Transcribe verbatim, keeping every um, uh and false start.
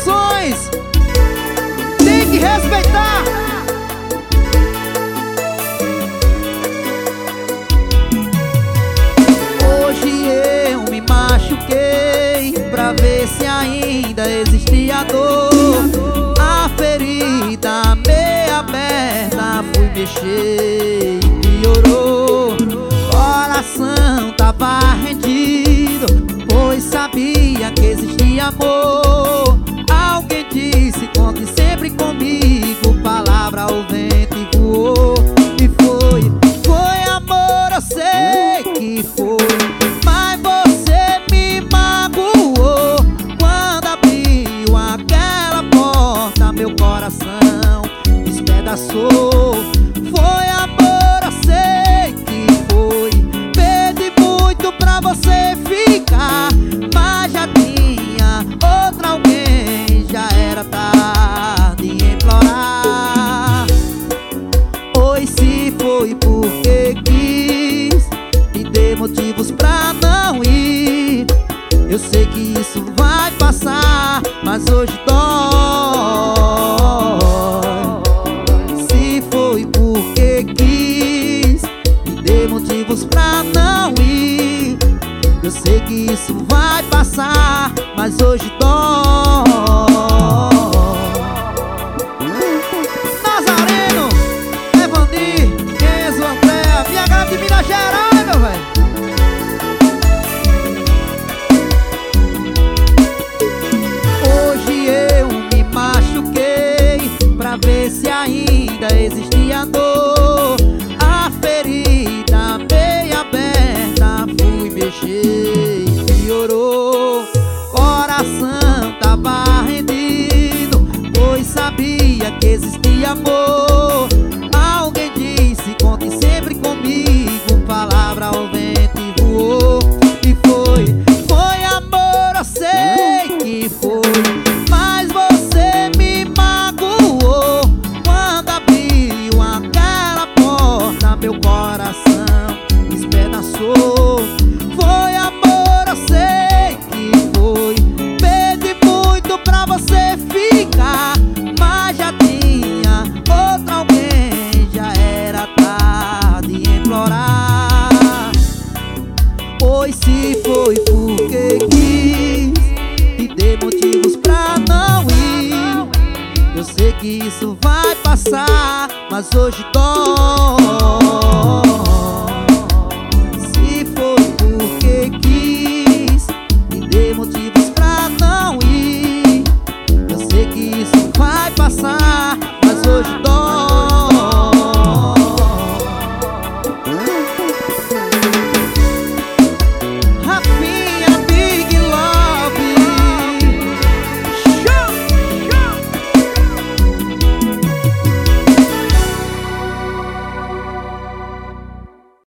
Produções. Tem que respeitar. Hoje eu me machuquei pra ver se ainda existia dor. A ferida meia aberta, fui mexer e piorou. Coração tava rendido, pois sabia que existia amor. Alguém disse, conte sempre comigo. Palavra ao vento e voou. E foi, foi amor, eu sei que foi. Mas você me magoou quando abriu aquela porta, meu coração despedaçou. Foi amor, eu sei que foi. Pedi muito pra você ficar, mas já tinha outra alguém. Já era tarde em implorar. Pois se foi porque quis, me dê motivos pra não ir. Eu sei que isso vai passar, mas hoje dói. Se foi porque quis, me dê motivos pra não ir. Eu sei que isso vai passar, mas hoje dói. Nazareno, Evandi, Enzo, André, minha galera de Minas Gerais, meu velho. Hoje eu me machuquei pra ver se ainda existia dor. A ferida meia aberta, fui mexer e piorou. Coração tava rendido, pois sabia que existia amor. Alguém disse, conte sempre comigo. Palavra ao vento e voou. E foi, foi amor, eu sei que foi. Mas você me magoou quando abriu aquela porta, meu coração despedaçou. Foi amor, eu sei que foi. Pedi muito pra você ficar, mas já tinha outra alguém. Já era tarde em implorar. Pois se foi porque quis, me dê motivos pra não ir. Eu sei que isso vai passar, mas hoje dói. Se foi porque quis, me dê motivos pra não ir. Eu sei que isso vai passar, mas hoje dói.